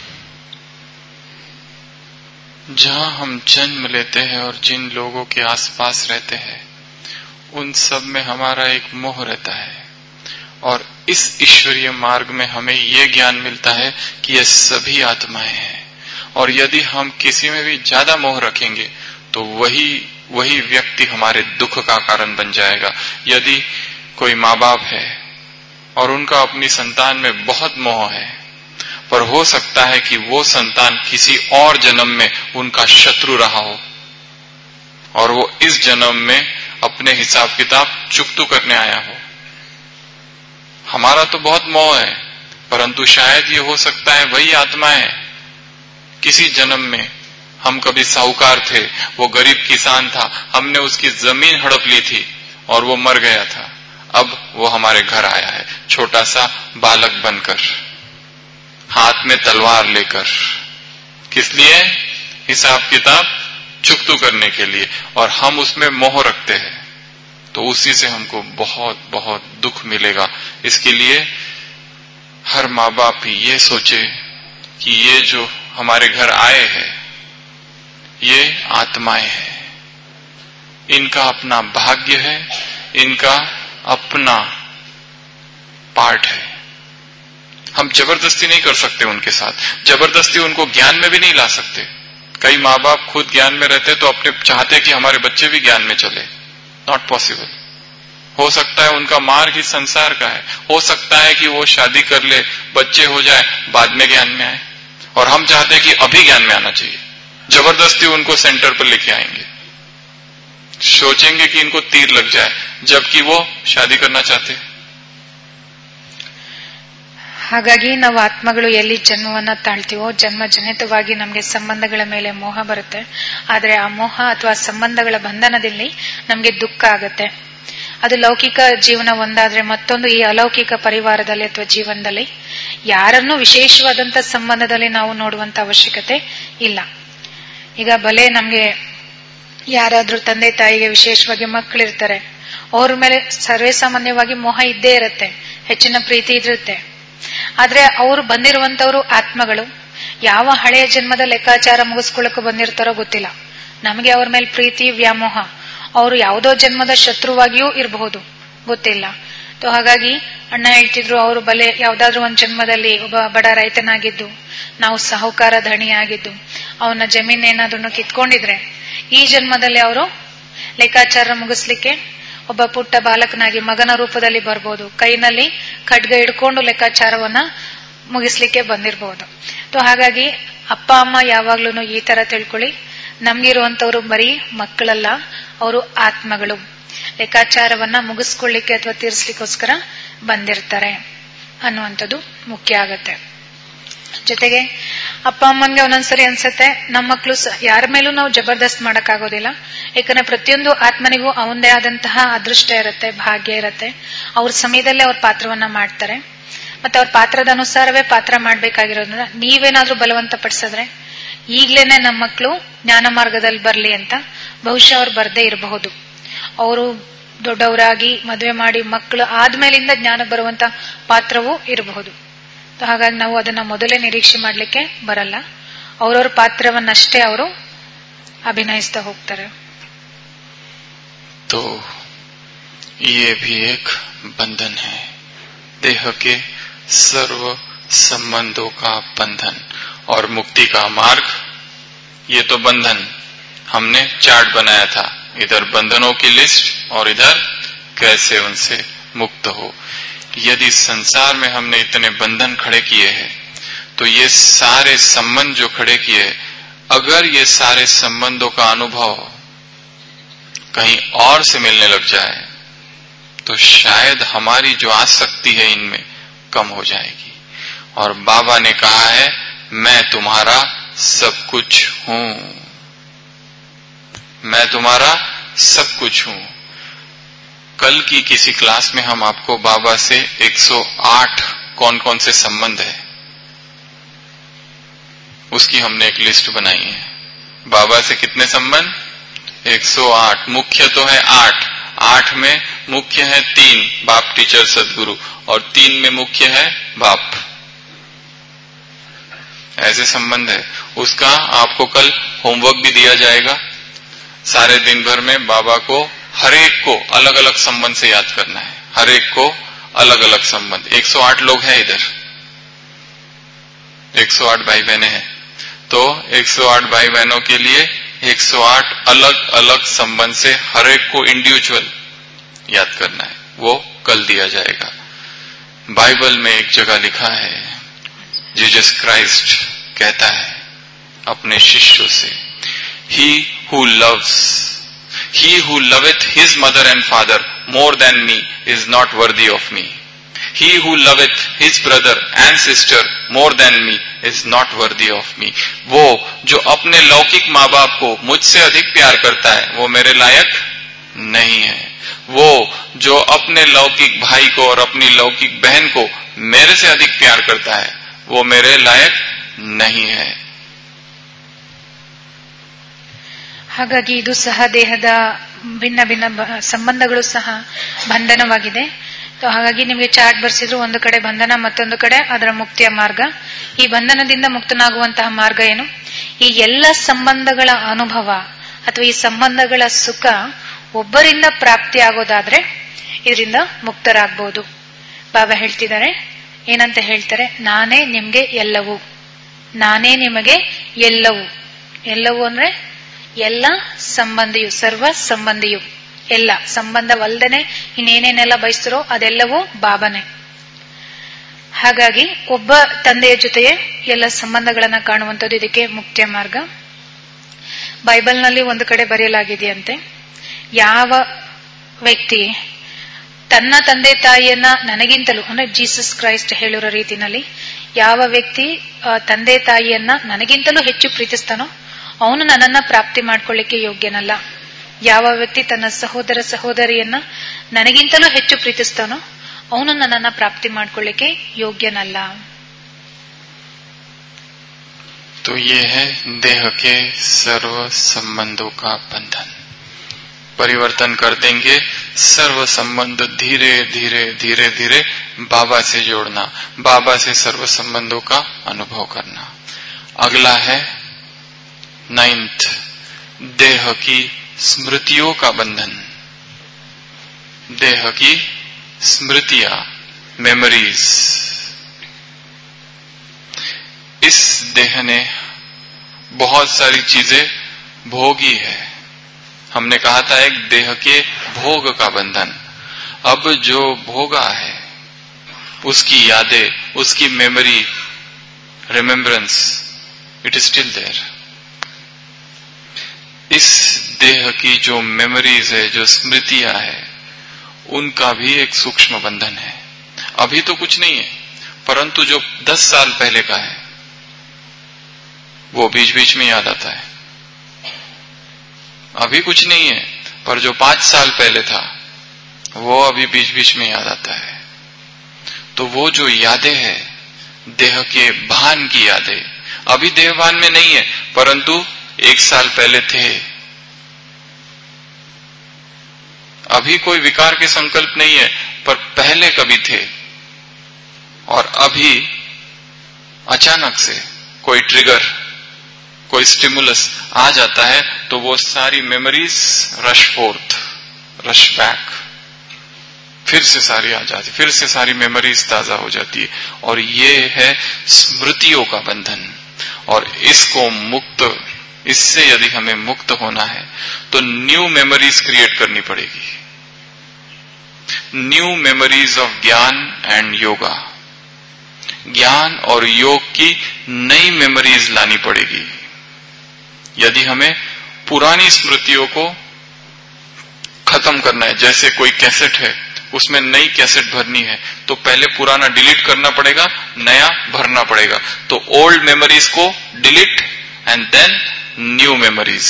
जहां हम जन्म लेते हैं और जिन लोगों के आसपास रहते हैं उन सब में हमारा एक मोह रहता है, और इस ईश्वरीय मार्ग में हमें ये ज्ञान मिलता है कि ये सभी आत्माएं हैं, और यदि हम किसी में भी ज्यादा मोह रखेंगे तो वही वही व्यक्ति हमारे दुख का कारण बन जाएगा. यदि कोई माँ बाप है और उनका अपनी संतान में बहुत मोह है, पर हो सकता है कि वो संतान किसी और जन्म में उनका शत्रु रहा हो और वो इस जन्म में अपने हिसाब किताब चुकतू करने आया हो. हमारा तो बहुत मोह है, परंतु शायद ये हो सकता है वही आत्मा है. किसी जन्म में हम कभी साहूकार थे, वो गरीब किसान था, हमने उसकी जमीन हड़प ली थी और वो मर गया था. अब वो हमारे घर आया है छोटा सा बालक बनकर, हाथ में तलवार लेकर. किस लिए? हिसाब किताब चुकतू करने के लिए, और हम उसमें मोह रखते हैं, तो उसी से हमको बहुत बहुत दुख मिलेगा. इसके लिए हर माँ बाप ये सोचे कि ये जो हमारे घर आए हैं ये आत्माएं हैं, इनका अपना भाग्य है, इनका अपना पार्ट है. हम जबरदस्ती नहीं कर सकते उनके साथ, जबरदस्ती उनको ज्ञान में भी नहीं ला सकते. कई माँ बाप खुद ज्ञान में रहते तो अपने चाहते कि हमारे बच्चे भी ज्ञान में चले. Not possible. हो सकता है उनका मार्ग ही संसार का है, हो सकता है कि वो शादी कर ले, बच्चे हो जाए, बाद में ज्ञान में आए, और हम चाहते हैं कि अभी ज्ञान में आना चाहिए. जबरदस्ती उनको सेंटर पर लेके आएंगे, सोचेंगे कि इनको तीर लग जाए, जबकि वो शादी करना चाहते हैं. ಹಾಗಾಗಿ ನಾವು ಆತ್ಮಗಳು ಎಲ್ಲಿ ಜನ್ಮವನ್ನ ತಾಳ್ತೀವೋ ಜನ್ಮ ಜನಿತವಾಗಿ ನಮಗೆ ಸಂಬಂಧಗಳ ಮೇಲೆ ಮೋಹ ಬರುತ್ತೆ. ಆದ್ರೆ ಆ ಮೋಹ ಅಥವಾ ಸಂಬಂಧಗಳ ಬಂಧನದಲ್ಲಿ ನಮಗೆ ದುಃಖ ಆಗುತ್ತೆ. ಅದು ಲೌಕಿಕ ಜೀವನ ಒಂದಾದ್ರೆ ಮತ್ತೊಂದು ಈ ಅಲೌಕಿಕ ಪರಿವಾರದಲ್ಲಿ ಅಥವಾ ಜೀವನದಲ್ಲಿ ಯಾರನ್ನೂ ವಿಶೇಷವಾದಂತ ಸಂಬಂಧದಲ್ಲಿ ನಾವು ನೋಡುವಂತ ಅವಶ್ಯಕತೆ ಇಲ್ಲ. ಈಗ ಭಲೆ ನಮ್ಗೆ ಯಾರಾದ್ರೂ ತಂದೆ ತಾಯಿಗೆ ವಿಶೇಷವಾಗಿ ಮಕ್ಕಳಿರ್ತಾರೆ, ಅವ್ರ ಮೇಲೆ ಸರ್ವೇ ಸಾಮಾನ್ಯವಾಗಿ ಮೋಹ ಇದ್ದೇ ಇರುತ್ತೆ, ಹೆಚ್ಚಿನ ಪ್ರೀತಿ ಇರುತ್ತೆ. ಆದ್ರೆ ಅವರು ಬಂದಿರುವಂತವ್ರು ಆತ್ಮಗಳು ಯಾವ ಹಳೆಯ ಜನ್ಮದ ಲೆಕ್ಕಾಚಾರ ಮುಗಿಸ್ಕೊಳ್ಳಕ್ಕೆ ಬಂದಿರ್ತಾರೋ ಗೊತ್ತಿಲ್ಲ. ನಮಗೆ ಅವ್ರ ಮೇಲೆ ಪ್ರೀತಿ ವ್ಯಾಮೋಹ, ಅವರು ಯಾವುದೋ ಜನ್ಮದ ಶತ್ರುವಾಗಿಯೂ ಇರಬಹುದು, ಗೊತ್ತಿಲ್ಲ. ಸೊ ಹಾಗಾಗಿ ಅಣ್ಣ ಹೇಳ್ತಿದ್ರು, ಅವರು ಬಲೆ ಯಾವ್ದಾದ್ರು ಒಂದ್ ಜನ್ಮದಲ್ಲಿ ಒಬ್ಬ ಬಡ ರೈತನಾಗಿದ್ದು ನಾವು ಸಾಹುಕಾರ ಧಣಿಯಾಗಿದ್ದು ಅವನ ಜಮೀನೇನಾದ್ರೂ ಕಿತ್ಕೊಂಡಿದ್ರೆ ಈ ಜನ್ಮದಲ್ಲಿ ಅವರು ಲೆಕ್ಕಾಚಾರ ಮುಗಿಸ್ಲಿಕ್ಕೆ ಒಬ್ಬ ಪುಟ್ಟ ಬಾಲಕನಾಗಿ ಮಗನ ರೂಪದಲ್ಲಿ ಬರ್ಬೋದು, ಕೈನಲ್ಲಿ ಖಡ್ಗ ಹಿಡ್ಕೊಂಡು ಲೆಕ್ಕಾಚಾರವನ್ನ ಮುಗಿಸ್ಲಿಕ್ಕೆ ಬಂದಿರಬಹುದು. ಸೊ ಹಾಗಾಗಿ ಅಪ್ಪ ಅಮ್ಮ ಯಾವಾಗ್ಲೂ ಈ ತರ ತಿಳ್ಕೊಳ್ಳಿ, ನಮ್ಗಿರುವಂತವ್ರು ಬರೀ ಮಕ್ಕಳಲ್ಲ, ಅವರು ಆತ್ಮಗಳು, ಲೆಕ್ಕಾಚಾರವನ್ನ ಮುಗಿಸ್ಕೊಳ್ಳಿಕ್ಕೆ ಅಥವಾ ತೀರಿಸ್ಲಿಕ್ಕೋಸ್ಕರ ಬಂದಿರ್ತಾರೆ ಅನ್ನುವಂಥದ್ದು ಮುಖ್ಯ ಆಗತ್ತೆ. ಜೊತೆಗೆ ಅಪ್ಪ ಅಮ್ಮನ್ಗೆ ಒಂದೊಂದ್ಸರಿ ಅನ್ಸತ್ತೆ ನಮ್ಮ ಮಕ್ಕಳು ಯಾರ ಮೇಲೂ ನಾವು ಜಬರ್ದಸ್ತ್ ಮಾಡಕ್ ಆಗೋದಿಲ್ಲ. ಯಾಕಂದ್ರೆ ಪ್ರತಿಯೊಂದು ಆತ್ಮನಿಗೂ ಅವನದೇ ಆದಂತಹ ಅದೃಷ್ಟ ಇರುತ್ತೆ, ಭಾಗ್ಯ ಇರುತ್ತೆ. ಅವ್ರ ಸಮಯದಲ್ಲೇ ಅವ್ರ ಪಾತ್ರವನ್ನ ಮಾಡ್ತಾರೆ, ಮತ್ತೆ ಅವ್ರ ಪಾತ್ರದ ಅನುಸಾರವೇ ಪಾತ್ರ ಮಾಡ್ಬೇಕಾಗಿರೋದ್ರಿಂದ ನೀವೇನಾದ್ರೂ ಬಲವಂತ ಪಡಿಸಿದ್ರೆ ಈಗ್ಲೇನೆ ನಮ್ಮ ಮಕ್ಕಳು ಜ್ಞಾನ ಮಾರ್ಗದಲ್ಲಿ ಬರ್ಲಿ ಅಂತ ಬಹುಶಃ ಅವ್ರು ಬರ್ದೇ ಇರಬಹುದು. ಅವರು ದೊಡ್ಡವರಾಗಿ ಮದುವೆ ಮಾಡಿ ಮಕ್ಕಳು ಆದ್ಮೇಲಿಂದ ಜ್ಞಾನ ಬರುವಂತ ಪಾತ್ರವೂ ಇರಬಹುದು. ಹಾಗಾಗಿ ನಾವು ಅದನ್ನ ಮೊದಲೇ ನಿರೀಕ್ಷೆ ಮಾಡ್ಲಿಕ್ಕೆ ಬರಲ್ಲ, ಅವ್ರವ್ರ ಪಾತ್ರವನ್ನಷ್ಟೇ ಅವರು ಅಭಿನಯಿಸ್ತಾ ಹೋಗ್ತಾರೆ. तो ये भी एक बंधन है, देह के सर्व संबंधों का बंधन और मुक्ति का मार्ग. ये तो बंधन हमने चार्ट बनाया था, इधर बंधनों की लिस्ट और इधर कैसे उनसे मुक्त हो. यदि संसार में हमने इतने बंधन खड़े किए हैं तो ये सारे संबंध जो खड़े किए, अगर ये सारे संबंधों का अनुभव कहीं और से मिलने लग जाए तो शायद हमारी जो आसक्ति है इनमें कम हो जाएगी. और बाबा ने कहा है, मैं तुम्हारा सब कुछ हूं, मैं तुम्हारा सब कुछ हूं. कल की किसी क्लास में हम आपको बाबा से एक सौ आठ कौन कौन से संबंध है उसकी हमने एक लिस्ट बनाई है. बाबा से कितने संबंध? एक सौ आठ। मुख्य तो है आठ, आठ में मुख्य है तीन, बाप टीचर सदगुरु, और तीन में मुख्य है बाप। ऐसे संबंध है। उसका आपको कल होमवर्क भी दिया जाएगा। सारे दिन भर में बाबा को हर एक को अलग अलग संबंध से याद करना है, हर एक को अलग अलग संबंध। एक सौ आठ लोग हैं इधर, एक सौ आठ भाई बहनें हैं, तो एक सौ आठ भाई बहनों के लिए एक सौ आठ अलग अलग संबंध से हर एक को इंडिविजुअल याद करना है। वो कल दिया जाएगा। बाइबल में एक जगह लिखा है, जीसस क्राइस्ट कहता है अपने शिष्यों से, He who loves, he who loveth his mother and father more than me is not worthy of me. He who loveth his brother and sister more than me is not worthy of me. वो जो अपने लौकिक माँ बाप को मुझसे अधिक प्यार करता है वो मेरे लायक नहीं है। वो जो अपने लौकिक भाई को और अपनी लौकिक बहन को मेरे से अधिक प्यार करता है वो मेरे लायक नहीं है। ಹಾಗಾಗಿ ಇದು ಸಹ ದೇಹದ ಭಿನ್ನ ಭಿನ್ನ ಸಂಬಂಧಗಳು ಸಹ ಬಂಧನವಾಗಿದೆ. ಹಾಗಾಗಿ ನಿಮಗೆ ಚಾರ್ಟ್ ಬರ್ಸಿದ್ರು, ಒಂದು ಕಡೆ ಬಂಧನ, ಮತ್ತೊಂದು ಕಡೆ ಅದರ ಮುಕ್ತಿಯ ಮಾರ್ಗ. ಈ ಬಂಧನದಿಂದ ಮುಕ್ತನಾಗುವಂತಹ ಮಾರ್ಗ ಏನು? ಈ ಎಲ್ಲ ಸಂಬಂಧಗಳ ಅನುಭವ ಅಥವಾ ಈ ಸಂಬಂಧಗಳ ಸುಖ ಒಬ್ಬರಿಂದ ಪ್ರಾಪ್ತಿ ಆಗೋದಾದ್ರೆ ಇದರಿಂದ ಮುಕ್ತರಾಗಬಹುದು. ಬಾಬಾ ಹೇಳ್ತಿದ್ದಾರೆ, ಏನಂತ ಹೇಳ್ತಾರೆ? ನಾನೇ ನಿಮ್ಗೆ ಎಲ್ಲವೂ, ನಾನೇ ನಿಮಗೆ ಎಲ್ಲವೂ. ಎಲ್ಲವೂ ಅಂದ್ರೆ ಎಲ್ಲ ಸಂಬಂಧಿಯು, ಸರ್ವ ಸಂಬಂಧಿಯು, ಎಲ್ಲ ಸಂಬಂಧವಲ್ಲದೇನೆ ಇನ್ನೇನೇನೆಲ್ಲ ಬಯಸ್ತಾರೋ ಅದೆಲ್ಲವೂ ಬಾಬಾನೆ. ಹಾಗಾಗಿ ಒಬ್ಬ ತಂದೆಯ ಜೊತೆಗೆ ಎಲ್ಲ ಸಂಬಂಧಗಳನ್ನ ಕಾಣುವಂಥದ್ದು ಇದಕ್ಕೆ ಮುಕ್ತಿಯ ಮಾರ್ಗ. ಬೈಬಲ್ನಲ್ಲಿ ಒಂದು ಕಡೆ ಬರೆಯಲಾಗಿದೆಯಂತೆ, ಯಾವ ವ್ಯಕ್ತಿ ತನ್ನ ತಂದೆ ತಾಯಿಯನ್ನ ನನಗಿಂತಲೂ ಅಂದ್ರೆ ಜೀಸಸ್ ಕ್ರೈಸ್ಟ್ ಹೇಳಿರೋ ರೀತಿನಲ್ಲಿ ಯಾವ ವ್ಯಕ್ತಿ ತಂದೆ ತಾಯಿಯನ್ನ ನನಗಿಂತಲೂ ಹೆಚ್ಚು ಪ್ರೀತಿಸ್ತಾನೋ ಅವನು ನನ್ನನ್ನ ಪ್ರಾಪ್ತಿ ಮಾಡ್ಕೊಳ್ಳಿಕ್ಕೆ ಯೋಗ್ಯನಲ್ಲ. ಯಾವ ವ್ಯಕ್ತಿ ತನ್ನ ಸಹೋದರ ಸಹೋದರಿಯನ್ನ ನನಗಿಂತಲೂ ಹೆಚ್ಚು ಪ್ರೀತಿಸ್ತಾನೋ ಅವನು ನನ್ನನ್ನ ಪ್ರಾಪ್ತಿ ಮಾಡ್ಕೊಳ್ಳಿಕ್ಕೆ ಯೋಗ್ಯನಲ್ಲ. तो ये है देह के सर्व संबंधों का बंधन। परिवर्तन कर देंगे, सर्व संबंध धीरे धीरे धीरे धीरे बाबा से जोड़ना, बाबा से सर्व संबंधों का अनुभव करना। अगला है नाइन्थ, देह की स्मृतियों का बंधन। देह की स्मृतियां, मेमोरीज। इस देह ने बहुत सारी चीजें भोगी है। हमने कहा था एक देह के भोग का बंधन। अब जो भोगा है उसकी यादें, उसकी memory, remembrance, it is still there. इस देह की जो मेमोरीज है, जो स्मृतियां है, उनका भी एक सूक्ष्म बंधन है। अभी तो कुछ नहीं है, परंतु जो दस साल पहले का है वो बीच बीच में याद आता है। अभी कुछ नहीं है, पर जो पांच साल पहले था वो अभी बीच बीच में याद आता है। तो वो जो यादें हैं, देह के भान की यादें, अभी देह भान में नहीं है, परंतु एक साल पहले थे। अभी कोई विकार के संकल्प नहीं है, पर पहले कभी थे। और अभी अचानक से कोई ट्रिगर, कोई स्टिमुलस आ जाता है तो वो सारी memories rush forth, rush back, फिर से सारी आ जाती, फिर से सारी मेमोरीज ताजा हो जाती है। और ये है स्मृतियों का बंधन। और इसको मुक्त, इससे यदि हमें मुक्त होना है तो न्यू मेमोरीज क्रिएट करनी पड़ेगी। New memories of gyan and yoga. ज्ञान और योग की नई मेमोरीज लानी पड़ेगी। यदि हमें पुरानी स्मृतियों को खत्म करना है, जैसे कोई कैसेट है उसमें नई कैसेट भरनी है तो पहले पुराना डिलीट करना पड़ेगा, नया भरना पड़ेगा। तो ओल्ड मेमोरीज को delete and then new memories.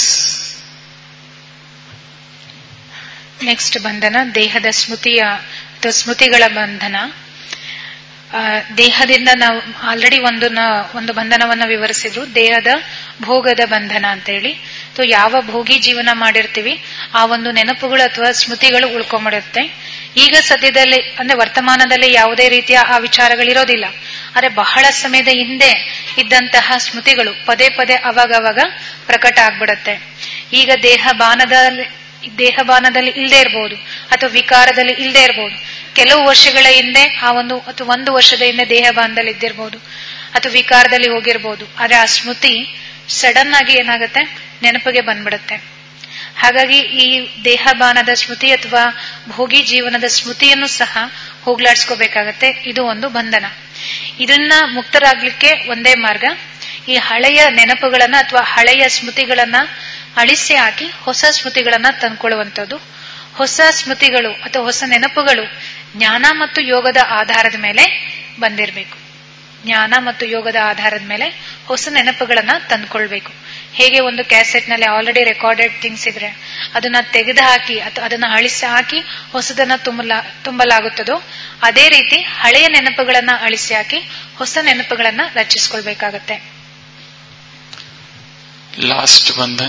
Next ಬಂಧನ ದೇಹದ ಸ್ಮೃತಿಯ ಅಥವಾ ಸ್ಮೃತಿಗಳ ಬಂಧನ. ದೇಹದಿಂದ ನಾವು ಆಲ್ರೆಡಿ ಒಂದು ಒಂದು ಬಂಧನವನ್ನ ವಿವರಿಸಿದ್ರು. ದೇಹದ ಭೋಗದ ಬಂಧನ ಅಂತ ಹೇಳಿ. ಸೊ ಯಾವ ಭೋಗಿ ಜೀವನ ಮಾಡಿರ್ತೀವಿ ಆ ಒಂದು ನೆನಪುಗಳು ಅಥವಾ ಸ್ಮೃತಿಗಳು ಉಳ್ಕೊಂಡ್ಬಿಡುತ್ತೆ. ಈಗ ಸದ್ಯದಲ್ಲಿ ಅಂದ್ರೆ ವರ್ತಮಾನದಲ್ಲಿ ಯಾವುದೇ ರೀತಿಯ ಆ ವಿಚಾರಗಳಿರೋದಿಲ್ಲ. ಆದ್ರೆ ಬಹಳ ಸಮಯದ ಹಿಂದೆ ಇದ್ದಂತಹ ಸ್ಮೃತಿಗಳು ಪದೇ ಪದೇ ಅವಾಗವಾಗ ಪ್ರಕಟ ಆಗ್ಬಿಡತ್ತೆ. ಈಗ ದೇಹ ಬಾನದಲ್ಲಿ ದೇಹ ಬಾನದಲ್ಲಿ ಇಲ್ಲದೆ ಇರಬಹುದು ಅಥವಾ ವಿಕಾರದಲ್ಲಿ ಇಲ್ಲದೆ ಇರಬಹುದು. ಕೆಲವು ವರ್ಷಗಳ ಹಿಂದೆ ಆ ಒಂದು ಅಥವಾ ಒಂದು ವರ್ಷದ ಹಿಂದೆ ದೇಹ ಬಾನದಲ್ಲಿ ಇದ್ದಿರಬಹುದು ಅಥವಾ ವಿಕಾರದಲ್ಲಿ ಹೋಗಿರ್ಬೋದು. ಆದ್ರೆ ಆ ಸ್ಮೃತಿ ಸಡನ್ ಆಗಿ ಏನಾಗುತ್ತೆ, ನೆನಪಿಗೆ ಬಂದ್ಬಿಡುತ್ತೆ. ಹಾಗಾಗಿ ಈ ದೇಹಬಾನದ ಸ್ಮೃತಿ ಅಥವಾ ಭೋಗಿ ಜೀವನದ ಸ್ಮೃತಿಯನ್ನು ಸಹ ಹೋಗ್ಲಾಡ್ಸ್ಕೋಬೇಕಾಗತ್ತೆ. ಇದು ಒಂದು ಬಂಧನ. ಇದನ್ನ ಮುಕ್ತರಾಗ್ಲಿಕ್ಕೆ ಒಂದೇ ಮಾರ್ಗ, ಈ ಹಳೆಯ ನೆನಪುಗಳನ್ನ ಅಥವಾ ಹಳೆಯ ಸ್ಮೃತಿಗಳನ್ನ ಅಳಿಸಿ ಹಾಕಿ ಹೊಸ ಸ್ಮೃತಿಗಳನ್ನ ತಂದ್ಕೊಳ್ಳುವಂಥದ್ದು. ಹೊಸ ಸ್ಮೃತಿಗಳು ಅಥವಾ ಹೊಸ ನೆನಪುಗಳು ಜ್ಞಾನ ಮತ್ತು ಯೋಗದ ಆಧಾರದ ಮೇಲೆ ಬಂದಿರಬೇಕು. ಜ್ಞಾನ ಮತ್ತು ಯೋಗದ ಆಧಾರದ ಮೇಲೆ ಹೊಸ ನೆನಪುಗಳನ್ನ ತಂದ್ಕೊಳ್ಬೇಕು. ಹೇಗೆ ಒಂದು ಕ್ಯಾಸೆಟ್ ನಲ್ಲಿ ಆಲ್ರೆಡಿ ರೆಕಾರ್ಡೆಡ್ ಥಿಂಗ್ಸ್ ಇದ್ರೆ ಅದನ್ನ ತೆಗೆದು ಹಾಕಿ ಅಥವಾ ಅದನ್ನ ಅಳಿಸಿ ಹಾಕಿ ಹೊಸದನ್ನ ತುಂಬಲ ತುಂಬಲಾಗುತ್ತದೋ ಅದೇ ರೀತಿ ಹಳೆಯ ನೆನಪುಗಳನ್ನ ಅಳಿಸಿ ಹಾಕಿ ಹೊಸ ನೆನಪುಗಳನ್ನ ರಚಿಸ್ಕೊಳ್ಬೇಕಾಗತ್ತೆ. लास्ट बंधन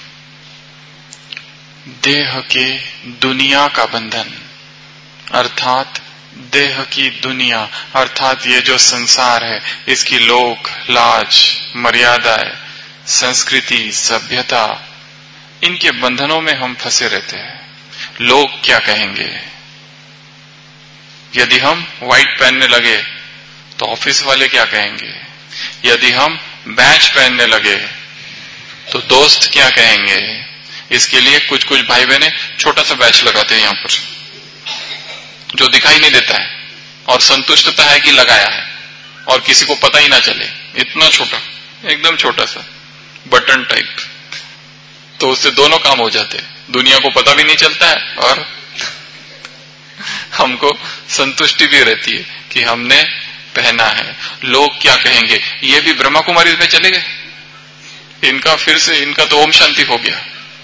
देह के दुनिया का बंधन, अर्थात देह की दुनिया अर्थात ये जो संसार है इसकी लोक लाज मर्यादाएं संस्कृति सभ्यता, इनके बंधनों में हम फंसे रहते हैं. लोग क्या कहेंगे? यदि हम व्हाइट पहनने लगे तो ऑफिस वाले क्या कहेंगे? यदि हम बैच पहनने लगे तो दोस्त क्या कहेंगे? इसके लिए कुछ कुछ भाई बहने छोटा सा बैच लगाते हैं यहां पर जो दिखाई नहीं देता है और संतुष्टता है कि लगाया है और किसी को पता ही ना चले. इतना छोटा, एकदम छोटा सा बटन टाइप, तो उससे दोनों काम हो जाते हैं. दुनिया को पता भी नहीं चलता है और हमको संतुष्टि भी रहती है कि हमने पहना है. लोग क्या कहेंगे? ये भी ब्रह्मा कुमारी में चले गए. इनका फिर से इनका तो ओम शांति हो गया.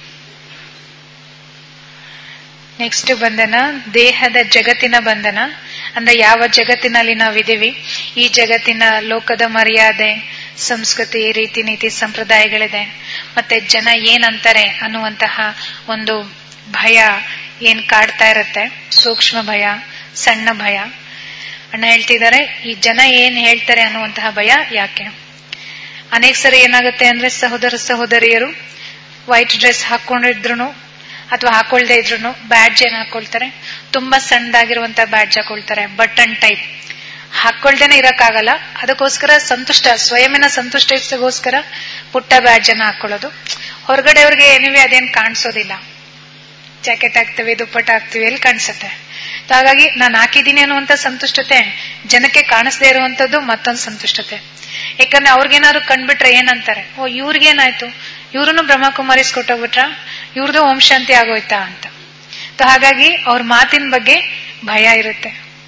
ನೆಕ್ಸ್ಟ್ ಬಂಧನ ದೇಹದ ಜಗತ್ತಿನ ಬಂಧನ. ಅಂದ್ರೆ ಯಾವ ಜಗತ್ತಿನಲ್ಲಿ ನಾವಿದ್ದೀವಿ, ಈ ಜಗತ್ತಿನ ಲೋಕದ ಮರ್ಯಾದೆ, ಸಂಸ್ಕೃತಿ, ರೀತಿ ನೀತಿ, ಸಂಪ್ರದಾಯಗಳಿದೆ. ಮತ್ತೆ ಜನ ಏನಂತಾರೆ ಅನ್ನುವಂತಹ ಒಂದು ಭಯ ಏನ್ ಕಾಡ್ತಾ ಇರುತ್ತೆ, ಸೂಕ್ಷ್ಮ ಭಯ, ಸಣ್ಣ ಭಯ. ಅಣ್ಣ ಹೇಳ್ತಿದ್ದಾರೆ ಈ ಜನ ಏನ್ ಹೇಳ್ತಾರೆ ಅನ್ನುವಂತಹ ಭಯ ಯಾಕೆ. ಅನೇಕ ಸರಿ ಏನಾಗುತ್ತೆ ಅಂದ್ರೆ ಸಹೋದರ ಸಹೋದರಿಯರು ವೈಟ್ ಡ್ರೆಸ್ ಹಾಕೊಂಡಿದ್ರು ಅಥವಾ ಹಾಕೊಳ್ದೇ ಇದ್ರು ಬ್ಯಾಡ್ಜ್ ಏನ್ ಹಾಕೊಳ್ತಾರೆ, ತುಂಬಾ ಸಣ್ಣದಾಗಿರುವಂತಹ ಬ್ಯಾಡ್ಜ್ ಹಾಕೊಳ್ತಾರೆ, ಬಟನ್ ಟೈಪ್. ಹಾಕೊಳ್ದೇನೆ ಇರಕ್ಕಾಗಲ್ಲ, ಅದಕ್ಕೋಸ್ಕರ ಸಂತುಷ್ಟ ಸ್ವಯಂನ ಸಂತುಷ್ಟಗೋಸ್ಕರ ಪುಟ್ಟ ಬ್ಯಾಡ್ಜ್ ಅನ್ನ ಹಾಕೊಳ್ಳೋದು. ಹೊರಗಡೆಯವ್ರಿಗೆ ಏನಿವೆ ಅದೇನ್ ಕಾಣಿಸೋದಿಲ್ಲ. ಜಾಕೆಟ್ ಹಾಕ್ತಿವಿ, ದುಪ್ಪಟ್ಟ ಹಾಕ್ತಿವಿ, ಎಲ್ಲಿ ಕಾಣಿಸುತ್ತೆ. ಹಾಗಾಗಿ ನಾನು ಹಾಕಿದ್ದೀನಿ ಅನ್ನುವಂತ ಸಂತುಷ್ಟತೆ ಜನಕ್ಕೆ ಕಾಣಿಸದೇ ಇರುವಂತದ್ದು ಮತ್ತೊಂದು ಸಂತುಷ್ಟತೆ. ಯಾಕಂದ್ರೆ ಅವ್ರಿಗೇನಾದ್ರು ಕಂಡ್ಬಿಟ್ರೆ ಏನಂತಾರೆ, ಓ ಇವ್ರಿಗೇನಾಯ್ತು, ಇವ್ರನ್ನು ಬ್ರಹ್ಮಕುಮಾರಿಸ್ ಕೊಟ್ಟೋಗ್ಬಿಟ್ರ, ಇವ್ರದ್ದು ಓಂ ಶಾಂತಿ ಆಗೋಯ್ತಾ ಅಂತ. ಹಾಗಾಗಿ ಅವ್ರ ಮಾತಿನ ಬಗ್ಗೆ ಭಯ ಇರುತ್ತೆ.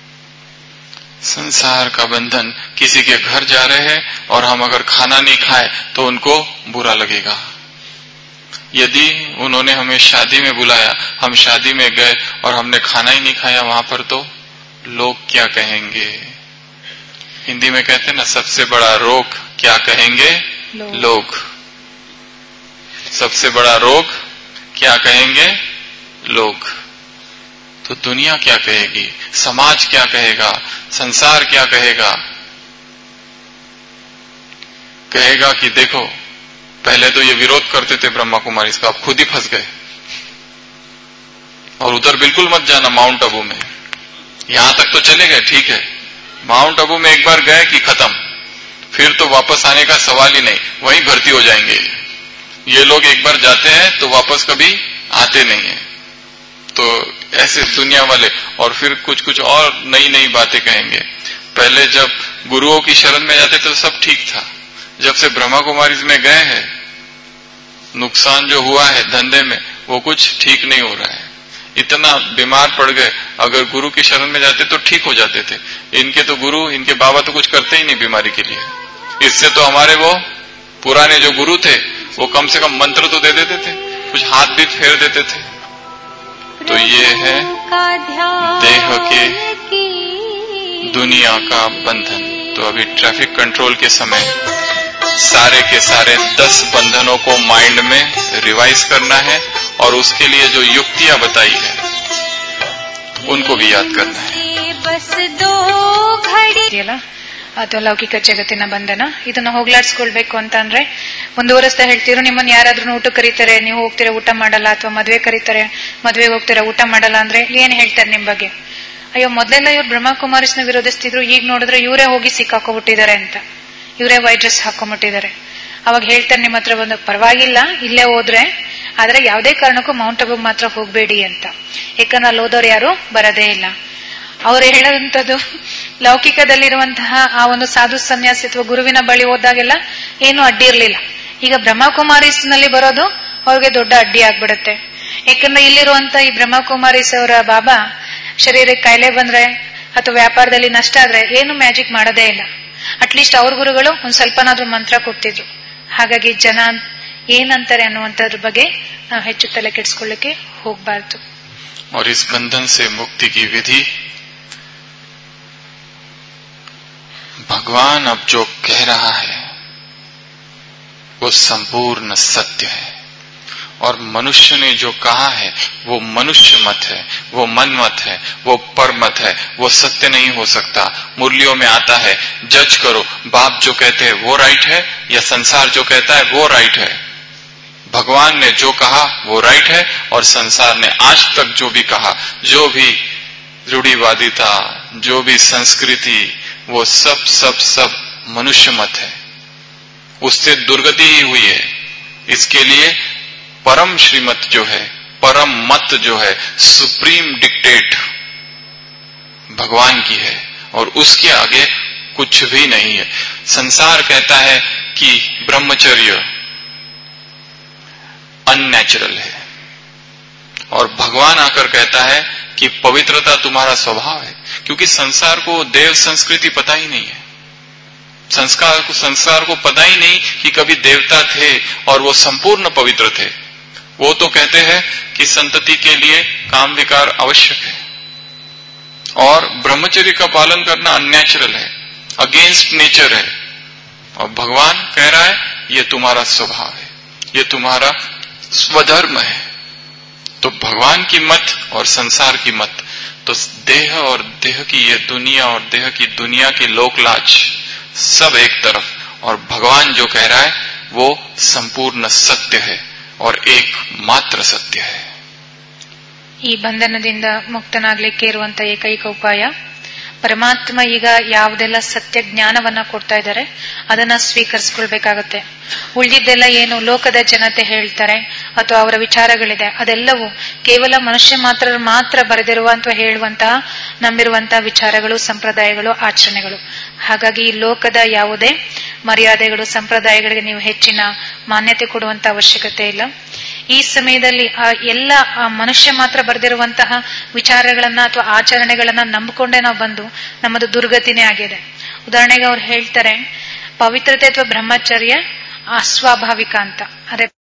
संसार का बंधन, किसी के घर जा रहे हैं और हम अगर खाना नहीं खाए तो उनको बुरा लगेगा. यदि उन्होंने हमें शादी में बुलाया, हम शादी में गए और हमने खाना ही नहीं खाया वहां पर, तो लोग क्या कहेंगे? हिंदी में कहते हैं ना, सबसे बड़ा रोग क्या कहेंगे लोग, लोग। सबसे बड़ा रोग क्या कहेंगे लोग. तो दुनिया क्या कहेगी, समाज क्या कहेगा, संसार क्या कहेगा? कहेगा कि देखो पहले तो ये विरोध करते थे ब्रह्मा कुमारी इसका, आप खुद ही फंस गए और उधर बिल्कुल मत जाना माउंट आबू में. यहां तक तो चले गए, ठीक है, माउंट आबू में एक बार गए कि खत्म, फिर तो वापस आने का सवाल ही नहीं, वहीं भर्ती हो जाएंगे. ये लोग एक बार जाते हैं तो वापस कभी आते नहीं है. तो ऐसे दुनिया वाले और फिर कुछ कुछ और नई नई बातें कहेंगे. पहले जब गुरुओं की शरण में जाते थे तो सब ठीक था, जब से ब्रह्मा कुमारी में गए हैं नुकसान जो हुआ है धंधे में वो कुछ ठीक नहीं हो रहा है. इतना बीमार पड़ गए, अगर गुरु की शरण में जाते तो ठीक हो जाते थे. इनके तो गुरु, इनके बाबा तो कुछ करते ही नहीं बीमारी के लिए. इससे तो हमारे वो पुराने जो गुरु थे वो कम से कम मंत्र तो दे देते थे, कुछ हाथ भी फेर देते थे. तो ये है देह के दुनिया का बंधन. तो अभी ट्रैफिक कंट्रोल के समय सारे के सारे दस बंधनों को माइंड में रिवाइज करना है और उसके लिए जो युक्तियां बताई है उनको भी याद करना है. बस दो घड़ी ಅಥವಾ ಲೌಕಿಕ ಜಗತ್ತಿನ ಬಂಧನ ಇದನ್ನ ಹೋಗ್ಲಾಡ್ಸ್ಕೊಳ್ಬೇಕು ಅಂತ ಅಂದ್ರೆ ಮುಂದುವರೆಸ್ತಾ ಹೇಳ್ತಿರೋ, ನಿಮ್ಮನ್ನ ಯಾರಾದ್ರೂ ಊಟ ಕರೀತಾರೆ, ನೀವು ಹೋಗ್ತೀರಾ ಊಟ ಮಾಡಲ್ಲ, ಅಥವಾ ಮದ್ವೆ ಕರೀತಾರೆ ಮದ್ವೆಗೆ ಹೋಗ್ತೀರಾ ಊಟ ಮಾಡಲ್ಲ ಅಂದ್ರೆ ಏನ್ ಹೇಳ್ತಾರೆ ನಿಮ್ ಬಗ್ಗೆ? ಅಯ್ಯೋ ಮೊದ್ಲೆಲ್ಲ ಇವ್ರು ಬ್ರಹ್ಮಕುಮಾರಿಸ್ನ ವಿರೋಧಿಸ್ತಿದ್ರು, ಈಗ ನೋಡಿದ್ರೆ ಇವರೇ ಹೋಗಿ ಸಿಕ್ಕಾಕೊಂಡ್ಬಿಟ್ಟಿದ್ದಾರೆ ಅಂತ, ಇವರೇ ವೈಟ್ ಡ್ರೆಸ್ ಹಾಕೊಂಡ್ಬಿಟ್ಟಿದ್ದಾರೆ. ಅವಾಗ ಹೇಳ್ತಾರೆ ನಿಮ್ಮ ಹತ್ರ ಬಂದು, ಪರವಾಗಿಲ್ಲ ಇಲ್ಲೇ ಹೋದ್ರೆ, ಆದ್ರೆ ಯಾವುದೇ ಕಾರಣಕ್ಕೂ ಮೌಂಟ್ ಅಬು ಮಾತ್ರ ಹೋಗ್ಬೇಡಿ ಅಂತ, ಯಾಕಂದ್ರೆ ಅಲ್ಲಿ ಹೋದವ್ರು ಯಾರು ಬರದೇ ಇಲ್ಲ. ಅವ್ರು ಹೇಳೋದಂಥದ್ದು ಲೌಕಿಕದಲ್ಲಿರುವಂತಹ ಆ ಒಂದು ಸಾಧು ಸನ್ಯಾಸಿ ಅಥವಾ ಗುರುವಿನ ಬಳಿ ಹೋದಾಗೆಲ್ಲ ಏನು ಅಡ್ಡಿ ಇರ್ಲಿಲ್ಲ. ಈಗ ಬ್ರಹ್ಮಕುಮಾರೀಸ್ ನಲ್ಲಿ ಬರೋದು ಅವ್ರಿಗೆ ದೊಡ್ಡ ಅಡ್ಡಿ ಆಗ್ಬಿಡುತ್ತೆ. ಯಾಕಂದ್ರೆ ಇಲ್ಲಿರುವಂತ ಈ ಬ್ರಹ್ಮಕುಮಾರೀಸ್ ಅವರ ಬಾಬಾ ಶರೀರಕ್ಕೆ ಕಾಯಿಲೆ ಬಂದ್ರೆ ಅಥವಾ ವ್ಯಾಪಾರದಲ್ಲಿ ನಷ್ಟ ಆದ್ರೆ ಏನು ಮ್ಯಾಜಿಕ್ ಮಾಡೋದೇ ಇಲ್ಲ. ಅಟ್ಲೀಸ್ಟ್ ಅವ್ರ ಗುರುಗಳು ಒಂದ್ ಸ್ವಲ್ಪನಾದ್ರೂ ಮಂತ್ರ ಕೊಡ್ತಿದ್ರು. ಹಾಗಾಗಿ ಜನ ಏನಂತಾರೆ ಅನ್ನುವಂಥದ್ರ ಬಗ್ಗೆ ನಾವು ಹೆಚ್ಚು ತಲೆ ಕೆಡಿಸ್ಕೊಳ್ಳಿಕ್ಕೆ ಹೋಗ್ಬಾರ್ದು. और इस बंधन से मुक्ति की विधि भगवान अब जो कह रहा है वो संपूर्ण सत्य है, और मनुष्य ने जो कहा है वो मनुष्य मत है, वो मन मत है, वो पर मत है, वो सत्य नहीं हो सकता. मुरलियों में आता है जज करो, बाप जो कहते हैं वो राइट है या संसार जो कहता है वो राइट है. भगवान ने जो कहा वो राइट है, और संसार ने आज तक जो भी कहा, जो भी रूढ़िवादिता, जो भी संस्कृति, वो सब सब सब मनुष्य मत है. उससे दुर्गति ही हुई है. इसके लिए परम श्रीमत जो है, परम मत जो है, सुप्रीम डिक्टेट भगवान की है, और उसके आगे कुछ भी नहीं है. संसार कहता है कि ब्रह्मचर्य अननेचुरल है, और भगवान आकर कहता है कि पवित्रता तुम्हारा स्वभाव है. क्योंकि संसार को देव संस्कृति पता ही नहीं है. संस्कार को संसार को पता ही नहीं कि कभी देवता थे और वो संपूर्ण पवित्र थे. वो तो कहते हैं कि संतति के लिए काम विकार आवश्यक है, और ब्रह्मचर्य का पालन करना अननेचुरल है, अगेंस्ट नेचर है. और भगवान कह रहा है ये तुम्हारा स्वभाव है, ये तुम्हारा स्वधर्म है. तो भगवान की मत और संसार की मत, तो देह और देह की ये दुनिया और देह की दुनिया की लोकलाज सब एक तरफ, और भगवान जो कह रहा है वो संपूर्ण सत्य है और एक मात्र सत्य है. ಈ ಬಂಧನದಿಂದ ಮುಕ್ತನಾಗ್ಲಿಕ್ಕೆ ಇರುವಂತ ಏಕೈಕ ಉಪಾಯ, ಪರಮಾತ್ಮ ಈಗ ಯಾವುದೆಲ್ಲ ಸತ್ಯ ಜ್ಞಾನವನ್ನ ಕೊಡ್ತಾ ಇದ್ದಾರೆ ಅದನ್ನ ಸ್ವೀಕರಿಸ್ಕೊಳ್ಬೇಕಾಗತ್ತೆ. ಉಳಿದಿದ್ದೆಲ್ಲ ಏನು ಲೋಕದ ಜನತೆ ಹೇಳ್ತಾರೆ ಅಥವಾ ಅವರ ವಿಚಾರಗಳಿದೆ, ಅದೆಲ್ಲವೂ ಕೇವಲ ಮನುಷ್ಯ ಮಾತ್ರ ಮಾತ್ರ ಬರೆದಿರುವ ಅಥವಾ ಹೇಳುವಂತಹ ನಂಬಿರುವಂತಹ ವಿಚಾರಗಳು, ಸಂಪ್ರದಾಯಗಳು, ಆಚರಣೆಗಳು. ಹಾಗಾಗಿ ಈ ಲೋಕದ ಯಾವುದೇ ಮರ್ಯಾದೆಗಳು, ಸಂಪ್ರದಾಯಗಳಿಗೆ ನೀವು ಹೆಚ್ಚಿನ ಮಾನ್ಯತೆ ಕೊಡುವಂತ ಅವಶ್ಯಕತೆ ಇಲ್ಲ. ಈ ಸಮಯದಲ್ಲಿ ಆ ಎಲ್ಲ ಮನುಷ್ಯ ಮಾತ್ರ ಬರೆದಿರುವಂತಹ ವಿಚಾರಗಳನ್ನ ಅಥವಾ ಆಚರಣೆಗಳನ್ನ ನಂಬಿಕೊಂಡೇ ನಾವು ಬಂದು ನಮ್ಮದು ದುರ್ಗತಿನೇ ಆಗಿದೆ. ಉದಾಹರಣೆಗೆ ಅವ್ರು ಹೇಳ್ತಾರೆ, ಪವಿತ್ರತೆ ಅಥವಾ ಬ್ರಹ್ಮಚರ್ಯ ಅಸ್ವಾಭಾವಿಕ ಅಂತ. ಅದೇ